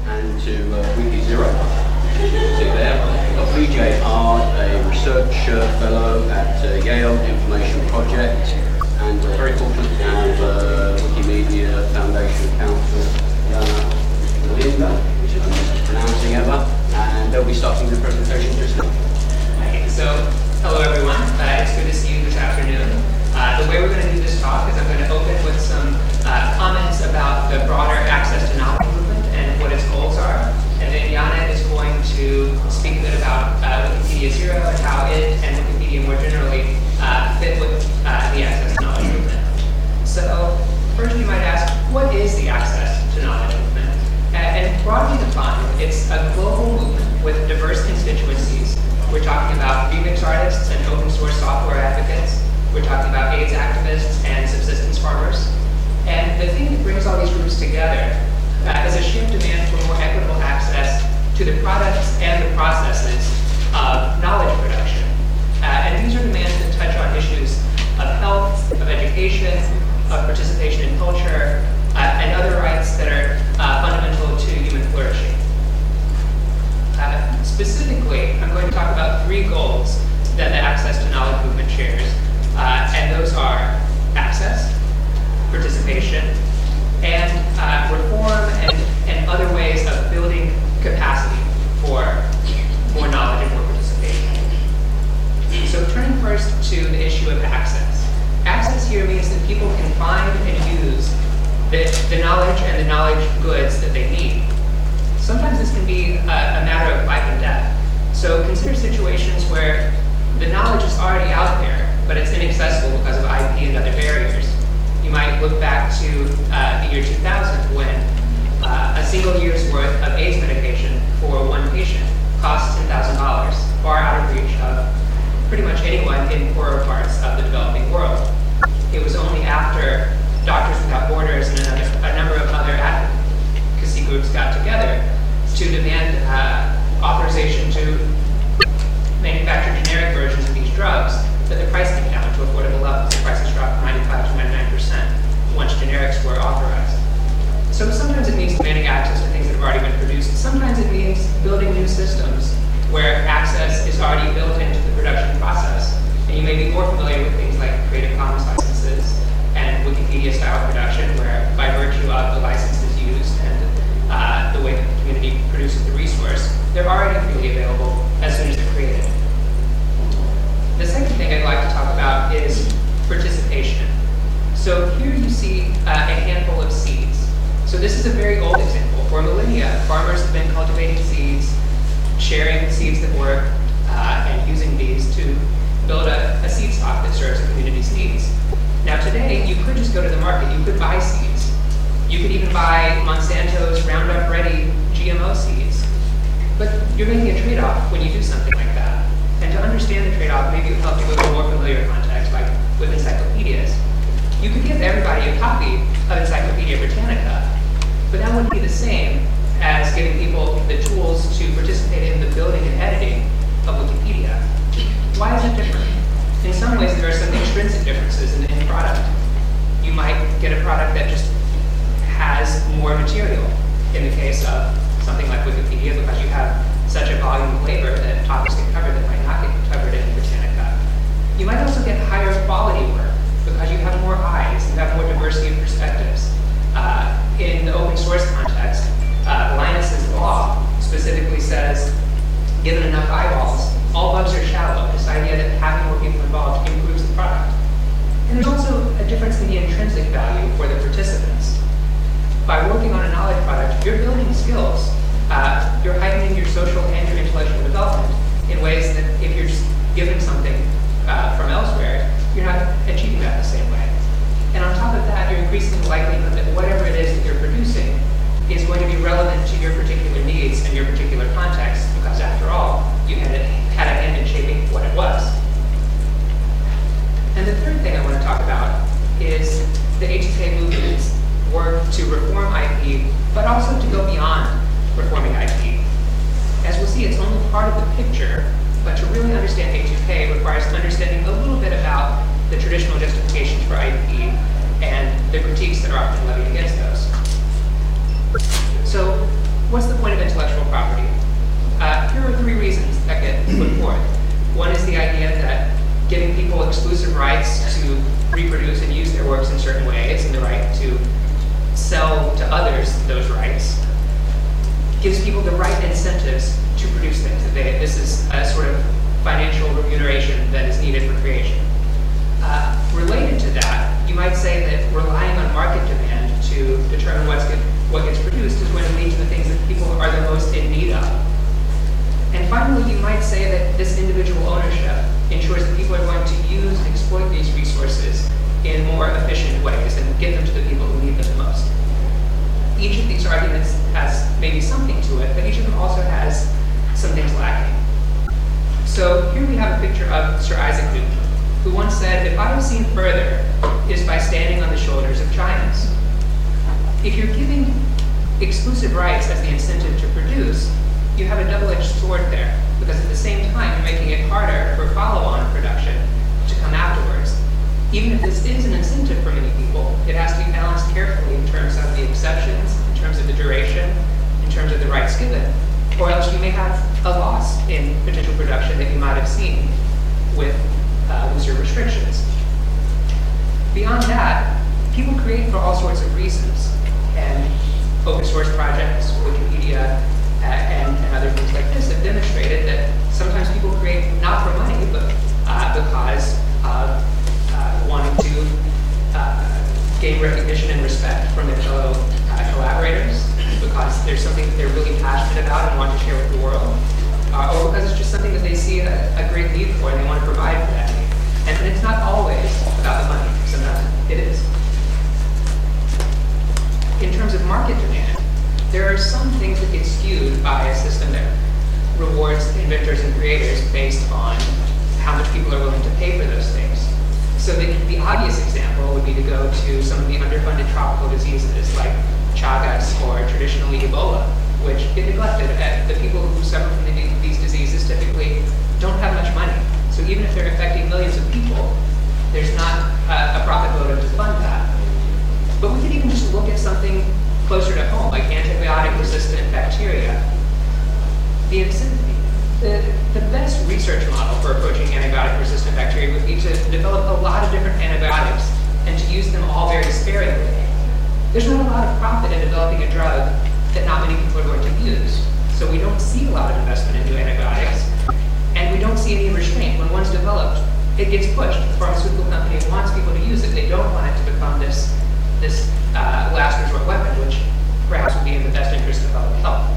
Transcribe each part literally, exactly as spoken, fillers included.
and to uh, WikiZero. See there, we've got B J Hard, a research uh, fellow at uh, Yale Information Project, and uh, very fortunate to have uh, Wikimedia Foundation Council, Jana Linda, which I'm mispronouncing ever, and they'll be starting the presentation just now. Okay, so hello everyone, uh, it's good to see you this afternoon. Uh, the way we're going to do this talk is I'm going to open with some uh, comments about the broader access to knowledge movement and what its goals are. And then Jana is going to speak a bit about uh, Wikipedia Zero and how it and Wikipedia more generally uh, fit with uh, the access to knowledge movement. So first you might ask, what is the access to knowledge movement? Uh, and broadly defined, it's a global movement with diverse constituencies. We're talking about remix artists and open source software advocates. We're talking about AIDS activists and subsistence farmers. And the thing that brings all these groups together uh, is a shared demand for more equitable access to the products and the processes of knowledge production. Uh, and these are demands that touch on issues of health, of education, of participation in culture, uh, and other rights that are uh, fundamental to human flourishing. Uh, specifically, I'm going to talk about three goals that the access to knowledge movement shares. Uh, and those are access, participation, and uh, reform and, and other ways of building capacity for more knowledge and more participation. So turning first to the issue of access. Access here means that people can find and use the, the knowledge and the knowledge goods that they need. Sometimes this can be a, a matter of life and death. So consider situations where the knowledge is already out there, but it's inaccessible because of I P and other barriers. You might look back to uh, the year two thousand when uh, a single year's worth of AIDS medication for one patient cost ten thousand dollars, far out of reach of pretty much anyone in poorer parts of the developing world. It was only after Doctors Without Borders and another, a number of other advocacy groups got together to demand uh, authorization to manufacture generic versions of these drugs that the price came down to affordable levels. The prices dropped from ninety-five to ninety-nine percent once generics were authorized. So sometimes it means demanding access to things that have already been produced. Sometimes it means building new systems where access is already built into the production process. And you may be more familiar with things like Creative Commons licenses and Wikipedia-style production, where by virtue of the licenses used and uh, the way that the community produces the resource, they're already freely available as soon as they're created. The second thing I'd like to talk about is participation. So here you see uh, a handful of seeds. So this is a very old example. For millennia, farmers have been cultivating seeds, sharing seeds that work, uh, and using these to build a, a seed stock that serves the community's needs. Now today, you could just go to the market. You could buy seeds. You could even buy Monsanto's Roundup Ready G M O seeds. But you're making a trade-off when you do something like that. And to understand the trade-off, maybe it would help you with a more familiar context, like with encyclopedias. You could give everybody a copy of Encyclopedia Britannica, but that wouldn't be the same as giving people the tools to participate in the building and editing of Wikipedia. Why is it different? In some ways, there are some intrinsic differences in the end product. You might get a product that just has more material in the case of something like Wikipedia, because you have such a volume of labor that topics get covered that might not get covered in Britannica. You might also get higher quality work because you have more eyes, you have more diversity of perspectives. Uh, in the open source context, uh, Linus's law specifically says, given enough eyeballs, all bugs are shallow. This idea that having more people involved improves the product. And there's also a difference in the intrinsic value for the participants. By working on a knowledge product, you're building skills. Uh, you're heightening your social and your intellectual development in ways that if you're just given something uh, from elsewhere, you're not achieving that the same way. And on top of that, you're increasing the likelihood that whatever it is that you're producing is going to be relevant to your particular needs and your particular context, because after all, you had a, had a hand in shaping what it was. And the third thing I want to talk about is the H T K movement's work to reform I P, but also to go beyond reforming I P. As we'll see, it's only part of the picture, but to really understand H two K requires understanding a little bit about the traditional justifications for I P and the critiques that are often levied against those. So, what's the exclusive rights to reproduce and use their works in certain ways, and the right to sell to others those rights, gives people the right incentives to produce things. They, this is a sort of financial remuneration that is needed for creation. Uh, related to that, you might say that relying on market demand to determine what's get, what gets produced is going to lead to the things that people are the most in need of. And finally, you might say that this individual ownership ensures that people are going to use and exploit these resources in more efficient ways and get them to the people who need them the most. Each of these arguments has maybe something to it, but each of them also has some things lacking. So here we have a picture of Sir Isaac Newton, who once said, "If I have seen further, it is by standing on the shoulders of giants." If you're giving exclusive rights as the incentive to produce, you have a double-edged sword there, because at the same time, you're making it harder for follow-on production to come afterwards. Even if this is an incentive for many people, it has to be balanced carefully in terms of the exceptions, in terms of the duration, in terms of the rights given, or else you may have a loss in potential production that you might have seen with uh, looser restrictions. Beyond that, people create for all sorts of reasons, and open source projects, Wikipedia, uh, and, and other things like this have demonstrated that sometimes people create not for money, but uh, because of uh, wanting to uh, gain recognition and respect from their fellow uh, collaborators, because there's something that they're really passionate about and want to share with the world, uh, or because it's just something that they see a, a great need for and they want to provide for that need. And, and it's not always about the money, sometimes it is. In terms of market demand, there are some things that get skewed by a system that rewards inventors and creators based on how much people are willing to pay for those things. So the, the obvious example would be to go to some of the underfunded tropical diseases like Chagas or traditionally Ebola, which get neglected. Uh, the people who suffer from the, these diseases typically don't have much money. So even if they're affecting millions of people, there's not uh, a profit motive to fund that. But we could even just look at something closer to home, like antibiotic-resistant bacteria. The, the, the best research model for approaching antibiotic-resistant bacteria would be to develop a lot of different antibiotics and to use them all very sparingly. There's not a lot of profit in developing a drug that not many people are going to use. So we don't see a lot of investment in new antibiotics, and we don't see any restraint. When one's developed, it gets pushed. The pharmaceutical company wants people to use it. They don't want it to become this this uh, last resort weapon, which perhaps would be in the best interest of public health.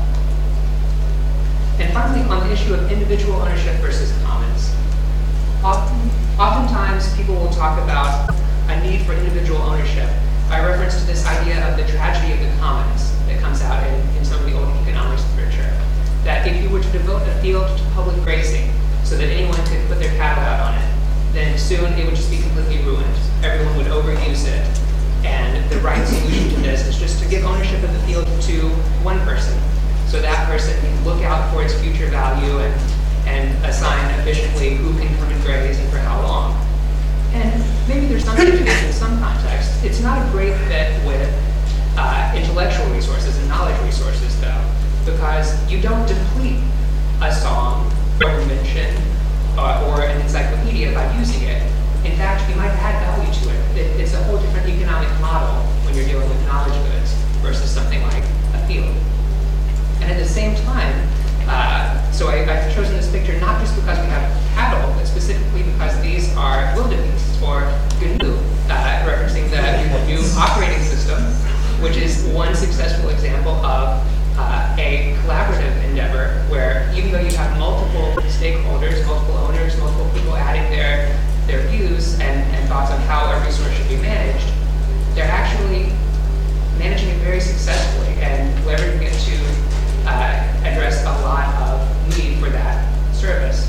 And finally, on the issue of individual ownership versus commons. Often, oftentimes, people will talk about a need for individual ownership by reference to this idea of the tragedy of the commons that comes out in, in some of the old economics literature. That if you were to devote a field to public grazing so that anyone could put their cattle out on it, then soon it would just be completely ruined. Everyone would overuse it. And the right solution to this is just to give ownership of the field to one person. So that person can look out for its future value and, and assign efficiently who can come and graze and for how long. And maybe there's something to this in some context. It's not a great fit with uh, intellectual resources and knowledge resources, though, because you don't deplete a song or invention uh, or an encyclopedia by using it. In fact, you might add value to it. it. It's a whole different economic model when you're dealing with knowledge goods versus something like a field. And at the same time, uh, so I, I've chosen this picture not just because we have cattle, but specifically because these are wildebeests, or G N U, uh, referencing the G N U operating system, which is one successful example of uh, a collaborative endeavor where even though you have multiple stakeholders, multiple owners, multiple people adding their their views and, and thoughts on how a resource should be managed, they're actually managing it very successfully and leveraging it to uh, address a lot of need for that service.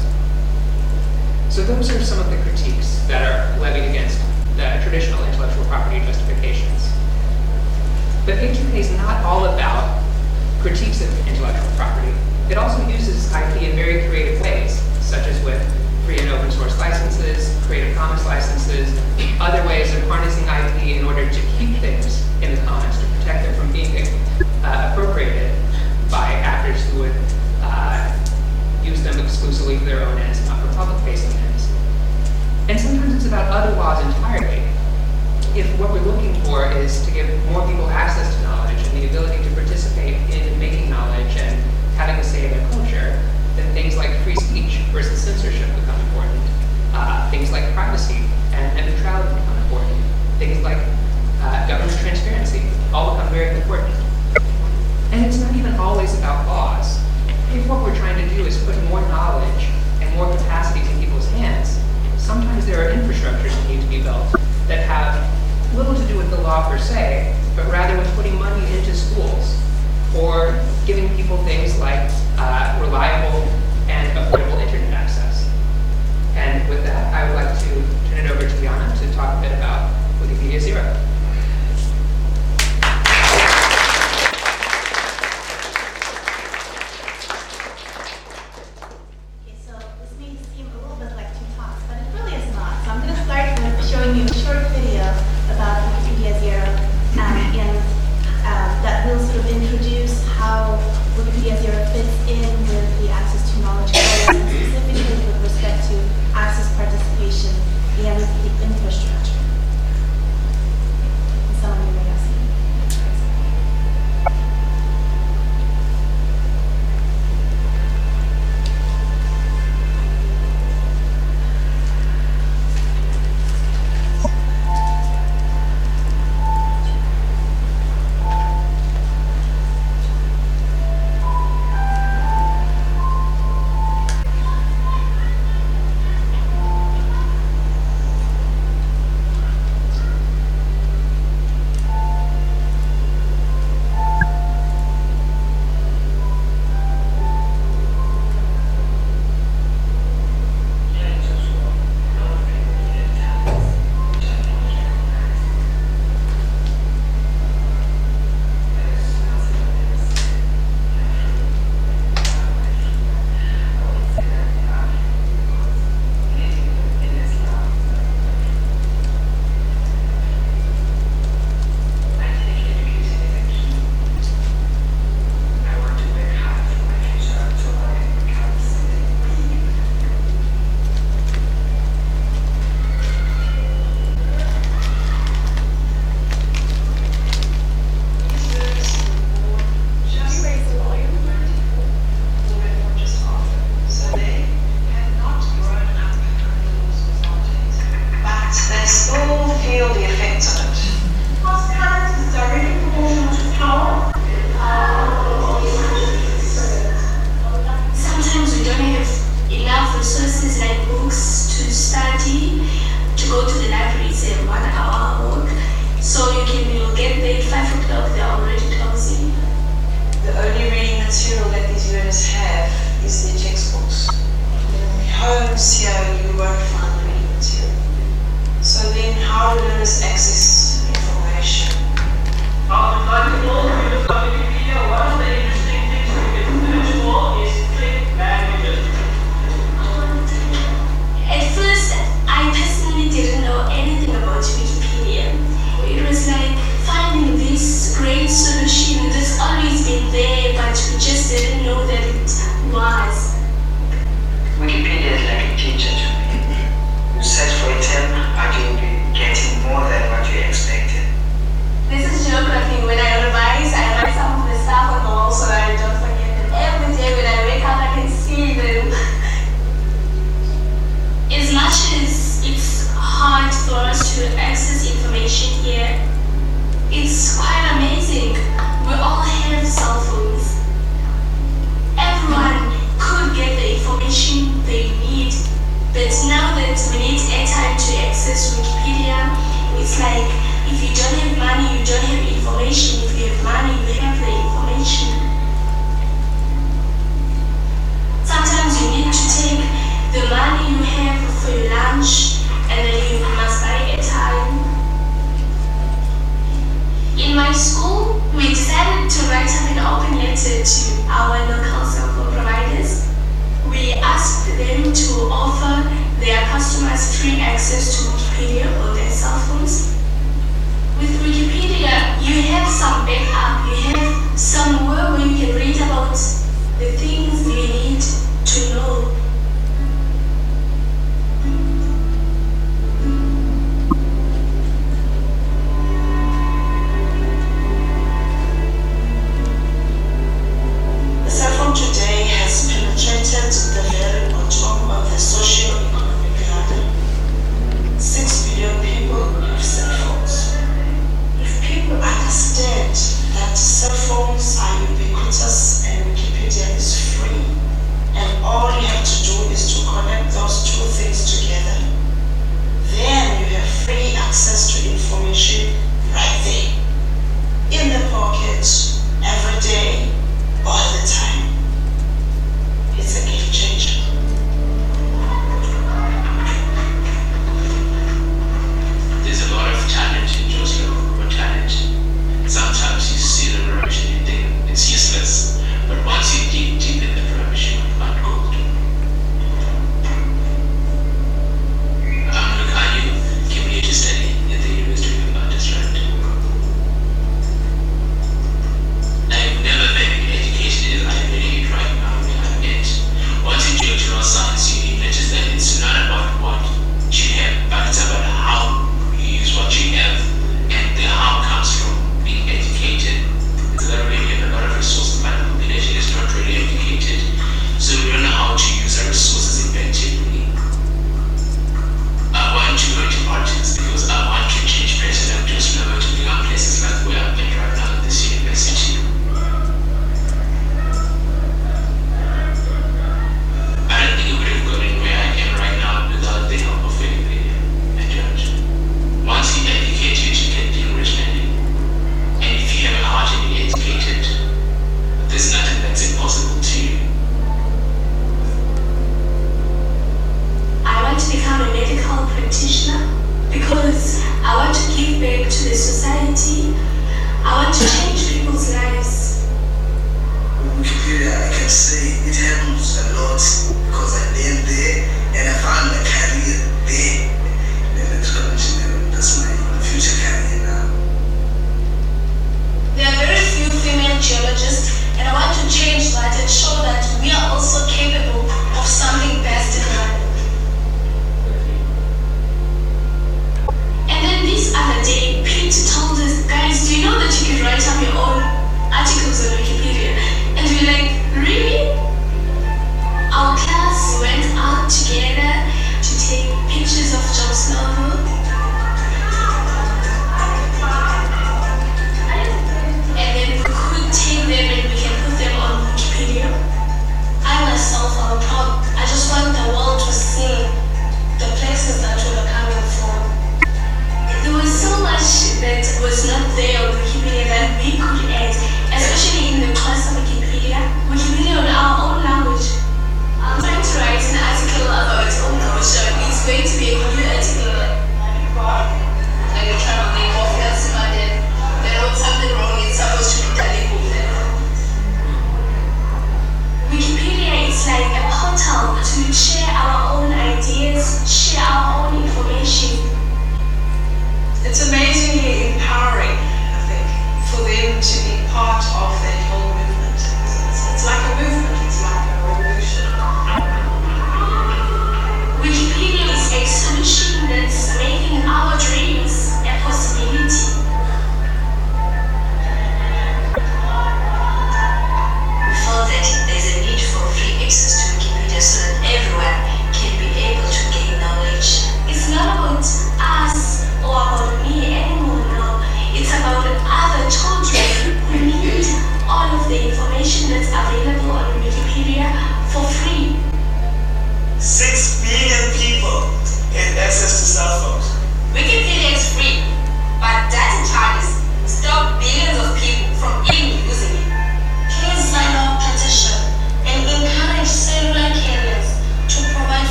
So those are some of the critiques that are levied against the traditional intellectual property justifications. But H U K is not all about critiques of intellectual property. It also uses I P in very creative ways, such as with free and open source licenses, Creative Commons licenses, other ways of harnessing I P in order to keep things in the commons, to protect them from being uh, appropriated by actors who would uh, use them exclusively for their own ends, not for public-facing ends. And sometimes it's about other if what we're trying to do is put more knowledge and more capacity to people's hands, sometimes there are infrastructures that need to be built that have little to do with the law per se, but rather with putting money into schools or giving people things like uh, reliable and affordable internet access. And with that, I would like to turn it over to Jana to talk a bit about Wikipedia Zero. Okay, so this may seem a little bit like two talks, but it really is not. So I'm going to start with showing you a short video about Wikipedia Zero, um, and um, that will sort of introduce how Wikipedia Zero fits in with the access to knowledge goals, and specifically with respect to access, participation, and the infrastructure. And some of you may have seen. Understand that cell phones are ubiquitous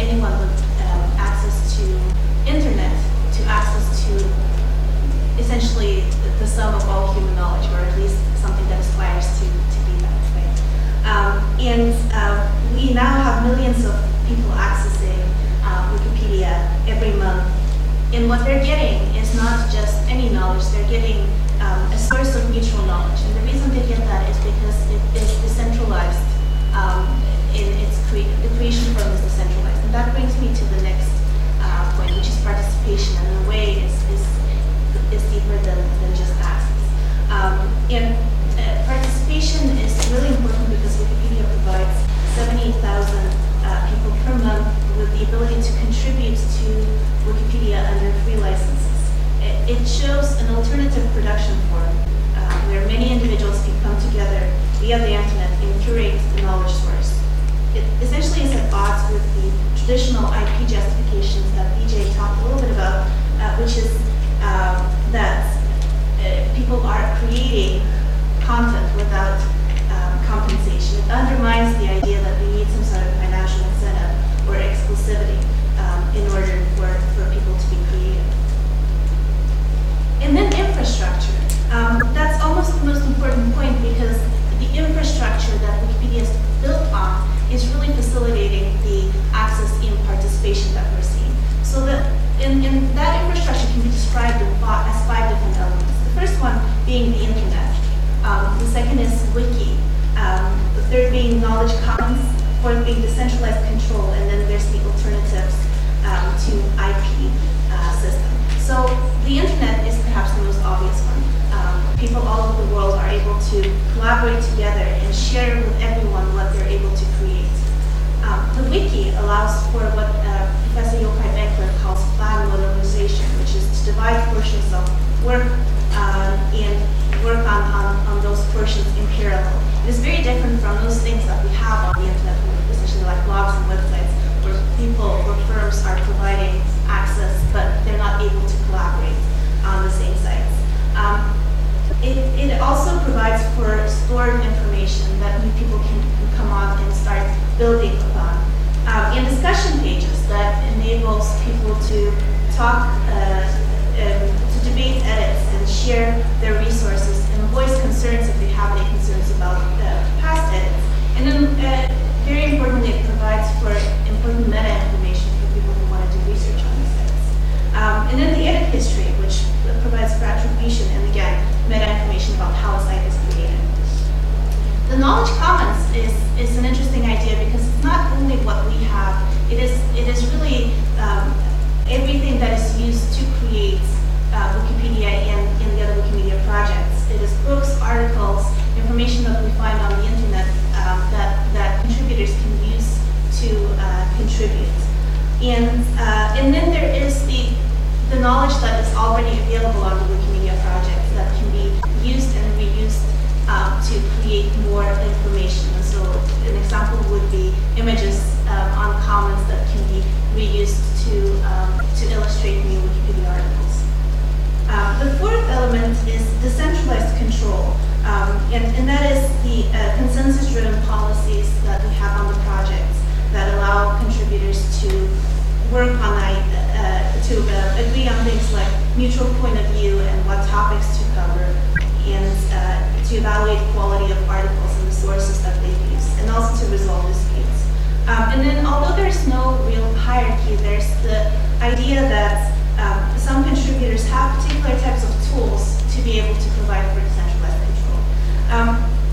anyone with um, access to internet to access to essentially the, the sum of all human knowledge, or at least something that aspires to, to be that way. Um, and uh, we now have millions of people accessing uh, Wikipedia every month. And what they're getting is not just any knowledge, they're getting um, a source of mutual knowledge. And the reason they get that is because it is decentralized um, in its cre the creation form is decentralized. And that brings me to the next uh, point, which is participation. And in a way is, is, is deeper than, than just access. Um, and uh, participation is really important because Wikipedia provides seventy thousand uh, people per month with the ability to contribute to Wikipedia under free licenses. It, it shows an alternative production form uh, where many individuals can come together via the internet and curate the knowledge source. It essentially is at odds with the traditional I P justifications that B J talked a little bit about, uh, which is uh, that uh, people are creating content without um, compensation. It undermines the idea that we need some sort of financial incentive or exclusivity um, in order for, for people to be creative. And then infrastructure. Um, that's almost the most important point because the infrastructure that Wikipedia is built on is really facilitating the access and participation that we're seeing. So that in, in that infrastructure can be described in five, as five different elements. The first one being the internet. Um, the second is wiki. Um, the third being knowledge commons. Fourth being decentralized control. And then there's the alternatives um, to I P uh, system. So the internet is perhaps the most obvious one. Um, people all over the world are able to collaborate together and share with everyone what they're able to create. Um, the wiki allows for what uh, Professor Yochai Benkler calls plan modernization, which is to divide portions of work um, and work on, on, on those portions in parallel. It is very different from those things that we have on the internet, essentially like blogs and websites, where people or firms are providing access, but they're not able to collaborate on the same sites. Um, it, it also provides for stored information that new people can, can come on and start building upon. Um, and discussion pages that enables people to talk, uh, um, to debate edits and share their resources and voice concerns if they have any concerns about uh, past edits. And then, uh, very importantly, it provides for important meta information for people who want to do research on these sites. Um, and then the edit history, which provides for attribution and again, meta information about how a site is created. The knowledge commons is, is an interesting idea because it's not only what we have, it is, it is really um, everything that is used to create uh, Wikipedia and, and the other Wikimedia projects. It is books, articles, information that we find on the internet um, that, that contributors can use to uh, contribute. And, uh, and then there is the, the knowledge that is already available on the Wikimedia project that can be used and reused um, to create more information. And so an example would be images um, on commons that can be reused to, um, to illustrate new Wikipedia articles. Um, the fourth element is decentralized control. Um, and, and that is the uh, consensus-driven policies that we have on the projects that allow contributors to work on, uh, to uh, agree on things like mutual point of view and what topics to cover, and uh, to evaluate quality of articles and the sources that they use, and also to resolve disputes. Um, and then although there's no real hierarchy, there's the idea that um, some contributors have particular types of tools to be able to provide for decentralized control. Um,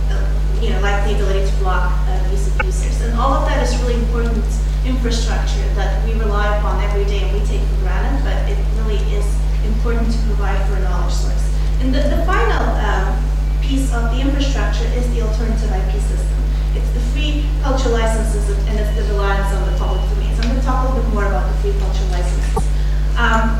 you know, like the ability to block uh, use of users. And all of that is really important infrastructure that we rely upon every day and we take for granted, but it really is important to provide for a knowledge source. And the, the final um, piece of the infrastructure is the alternative I P system. It's the free culture licenses and it's the reliance on the public domain. So I'm going to talk a little bit more about the free culture licenses. Um,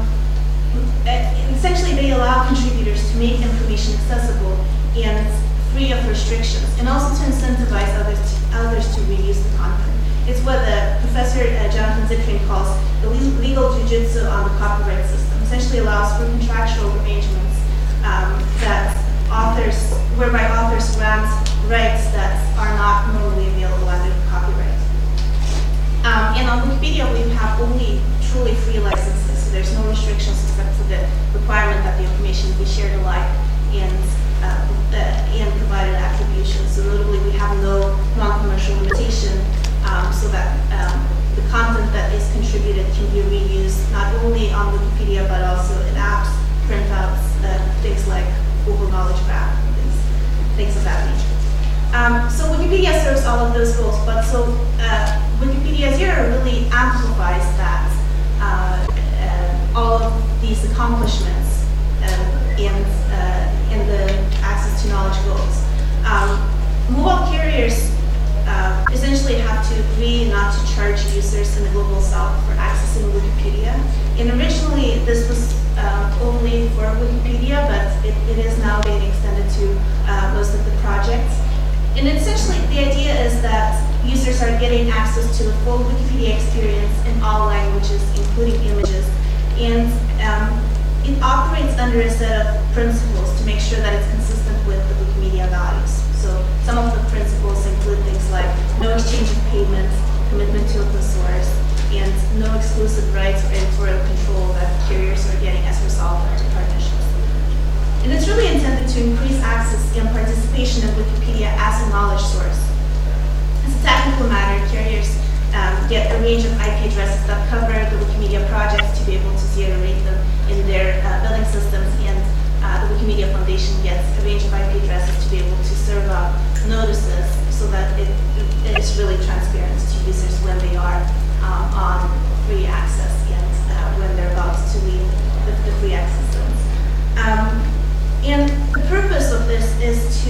essentially, they allow contributors to make information accessible and free of restrictions, and also to incentivize others to, others to reuse the content. It's what uh, Professor uh, Jonathan Zittrain calls the legal jujitsu on the copyright system. Essentially allows for contractual arrangements um, that authors, whereby authors grant rights that are not normally available under copyright. Um, and and on Wikipedia, we have only truly free licenses, so there's no restrictions except for the requirement that the information be shared alike and, uh, uh, and provided attribution. So notably, we have no non-commercial limitation, um, so that um, the content that is contributed can be reused not only on Wikipedia, but also in apps, printouts, uh, things like Google Knowledge Graph, and things, things of that nature. Um, so Wikipedia serves all of those goals, but so uh, Wikipedia Zero really amplifies that, uh, uh, all of these accomplishments uh, in, uh, in the access to knowledge goals. Um, mobile carriers uh, essentially have to agree not to charge users in the Global South for accessing Wikipedia. And originally this was um, only for Wikipedia, but it, it is now being extended to uh, most of the projects. And essentially, the idea is that users are getting access to the full Wikipedia experience in all languages, including images. And um, it operates under a set of principles to make sure that it's consistent with the Wikimedia values. So some of the principles include things like no exchange of payments, commitment to open source, and no exclusive rights or editorial control that carriers are getting as a result of the partnerships. And it's really intended to increase access and participation in Wikipedia as a knowledge source. As a technical matter, carriers um, get a range of I P addresses that cover the Wikimedia projects to be able to zero-rate them in their uh, building systems, and uh, the Wikimedia Foundation gets a range of I P addresses to be able to serve up notices so that it, it is really transparent to users when they are um, on free access and uh, when they're about to leave the, the free access zones. Um, And the purpose of this is to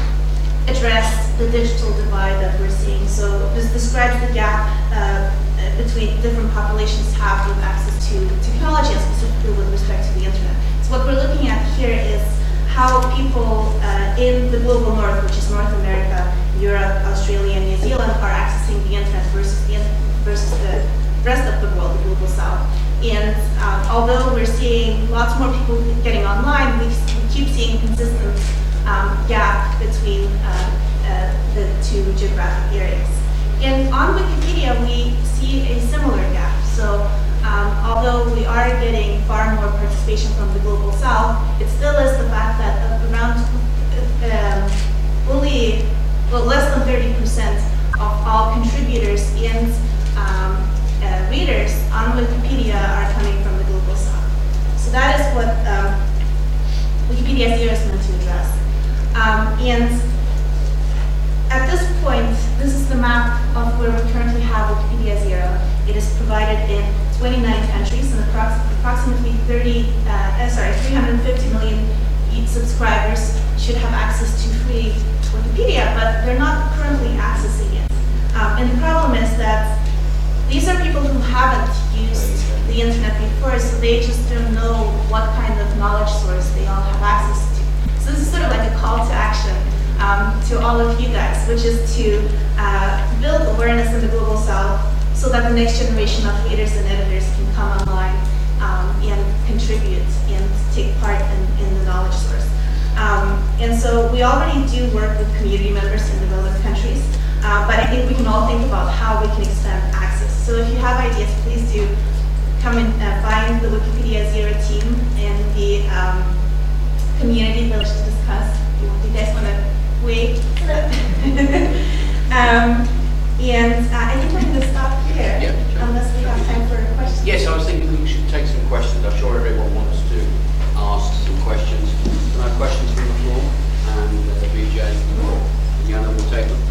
address the digital divide that we're seeing. So this describes the gap uh, between different populations have with access to technology, and specifically with respect to the internet. So what we're looking at here is how people uh, in the global north, which is North America, Europe, Australia, and New Zealand, are accessing the internet versus the, versus the rest of the world, the global south. And um, although we're seeing lots more people getting online, we keep seeing consistent um, gap between uh, uh, the two geographic areas. And on Wikipedia, we see a similar gap. So um, although we are getting far more participation from the global south, it still is the fact that around um, only, well, less than thirty percent of all contributors and um, uh, readers on Wikipedia are coming from the global south. So that is what um, Wikipedia Zero is meant to address. Um, and at this point, this is the map of where we currently have Wikipedia Zero. It is provided in twenty-nine countries and approx approximately thirty, uh, uh, sorry, three hundred fifty million subscribers should have access to free Wikipedia, but they're not currently accessing it. Um, and the problem is that these are people who haven't used the internet before, so they just don't know what kind of knowledge source they all have access to. So this is sort of like a call to action um, to all of you guys, which is to uh, build awareness in the global south so that the next generation of readers and editors can come online um, and contribute and take part in, in the knowledge source. Um, and so we already do work with community members in developed countries, uh, but I think we can all think about how we can expand access. So if you have ideas, please do come and uh, find the Wikipedia Zero team in the um, community village to discuss. Do you guys want to wait? um, and uh, I think we're going to stop here, Yeah, sure. unless we have time for questions. Yes, I was thinking we should take some questions. I'm sure everyone wants to ask some questions. Can I have questions from the floor? And uh, B J and Yana will take them.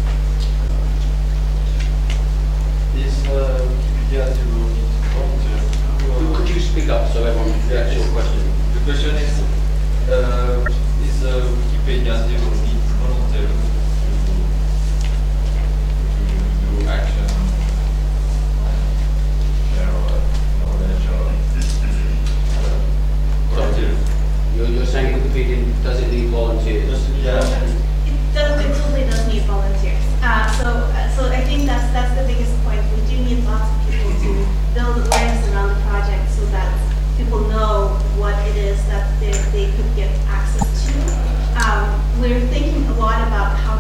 Is uh, Wikipedia Zero volunteer? Could- Could you speak up so everyone gets your question? The question is, uh, is uh, Wikipedia Zero need volunteers to, to do action, share knowledge, or uh, volunteers? You're, you're saying Wikipedia doesn't need volunteers? Just, yeah. It does, it totally does need volunteers. Uh, so, uh, so I think that's that's the biggest point. We do need lots of people to build awareness around the project so that people know what it is that they, they could get access to. Um, we're thinking a lot about how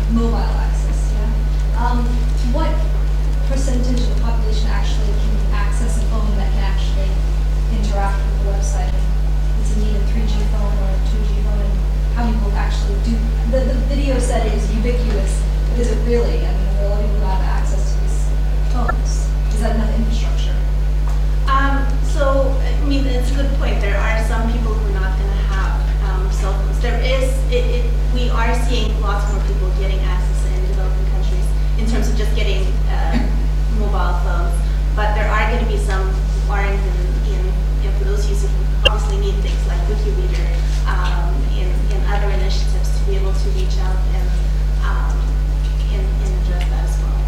mobile access, yeah? Um, what percentage of the population actually can access a phone that can actually interact with the website? Does it need a three G phone or a two G phone? And how many people actually do? The, the video said it is ubiquitous, but is it really? I mean, there are a lot of people who have access to these phones. Is that enough infrastructure? Um, so, I mean, it's a good point. There are some people who are not going to have um, cell phones. There is, it, it, we are seeing lots more people getting access in developing countries in terms of just getting uh, mobile phones. But there are going to be some who aren't in, in, in for those users who obviously need things like Wikireader um, in, in other initiatives to be able to reach out and, um, and, and address that as well.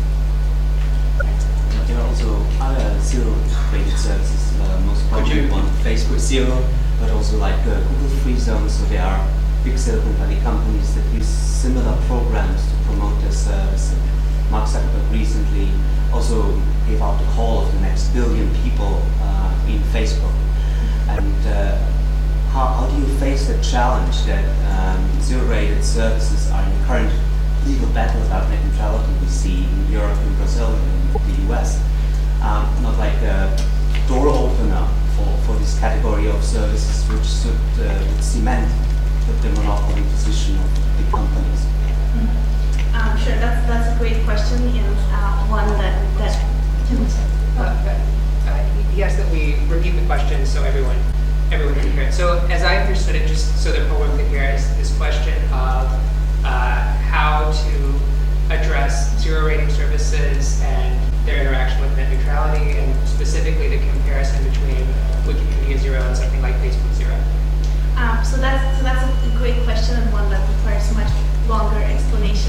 There are also other zero-rated services, uh, most probably on Facebook Zero, but also like uh, Google Free Zone. So there are big Silicon Valley companies that use similar programs to promote their service. And Mark Zuckerberg recently also gave out the call of the next billion people uh, in Facebook. And uh, how, how do you face the challenge that um, zero-rated services are in the current legal battle about net neutrality we see in Europe, in Brazil, and the U S? Um, not like a door opener for, for this category of services which should uh, would cement the, the monopoly position of big companies. Mm-hmm. um, sure, that's that's a great question, and uh, one that that Tim would say. Uh, uh, he asked that we repeat the question so everyone everyone can hear it. So as I understood it, just so that everyone can hear it, is this question of uh, how to address zero rating services and their interaction with net neutrality, and specifically the comparison between Wikipedia Zero and something like Facebook Zero. Um, so that's so that's a great question, and one that requires much longer explanation.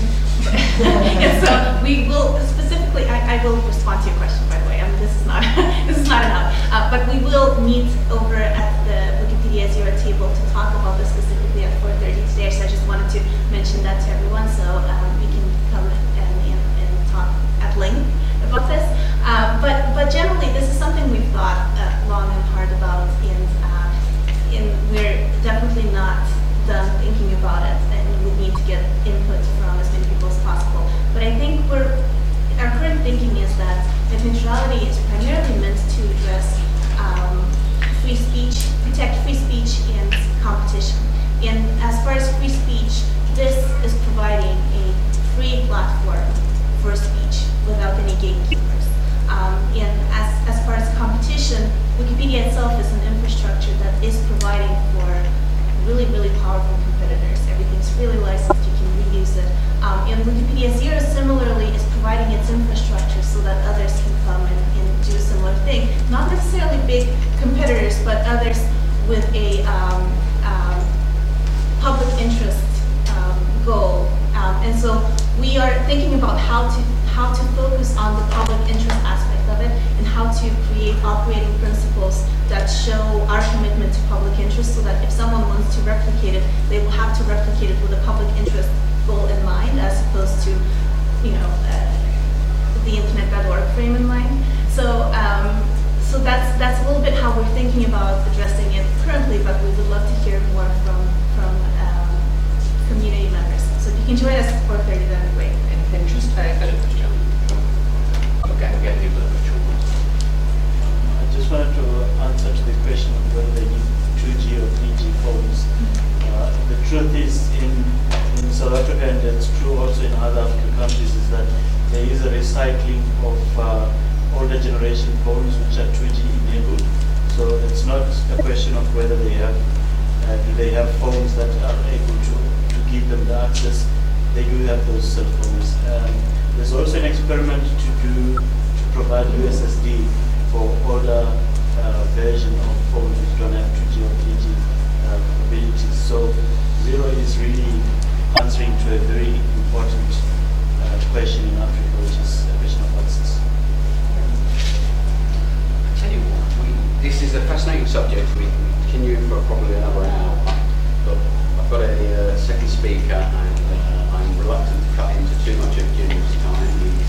And so we will specifically, I, I will respond to your question, by the way. I mean, this is not this is not enough, uh, but we will meet over at the Wikipedia Zero table to talk about this specifically at four thirty today. So I just wanted to mention that to everyone, so um, we can come and, and, and talk at length about this. Uh, but but generally, this is something we've thought uh, long and hard about, and uh, and we're definitely not done thinking about it, and we need to get input from as many people as possible. But I think we're our current thinking is that net neutrality is primarily meant to address um, free speech, protect free speech and competition. And as far as free speech, this is providing a free platform for speech without any gatekeepers. Um, and as, as far as competition, Wikipedia itself is an infrastructure that is providing for really, really powerful competitors. Everything's really licensed, you can reuse it. Um, and Wikipedia Zero similarly is providing its infrastructure so that others can come and, and do a similar thing. Not necessarily big competitors, but others with a um, um, public interest um, goal. Um, and so we are thinking about how to how to focus on the public interest aspect of it, and how to create operating principles that show our commitment to public interest, so that if someone wants to replicate it, they will have to replicate it with a public interest goal in mind, as opposed to, you know, uh, the internet dot org frame in mind. So, um, so that's that's a little bit how we're thinking about addressing it currently. But we would love to hear more from from um, community members. So if you can join us at four thirty, that'd be great. And, and just uh, uh, okay, We'll get people virtual. I just wanted to answer to the question of whether they need two G or three G phones. Uh, the truth is, in, in South Africa, and it's true also in other African countries, is that there is a recycling of uh, older generation phones which are two G enabled. So it's not a question of whether they have, uh, do they have phones that are able to, to give them the access. They do have those cell phones. Um, there's also an experiment to do to provide U S S D for older uh, version of phones which don't have two G or three G uh, capabilities. So Zero is really answering to a very important uh, question in Africa, which is a question of access. I tell you what, we, this is a fascinating subject. We can continue for probably another hour. But I've got a uh, second speaker, and uh, I'm reluctant to cut into too much of Jim's time.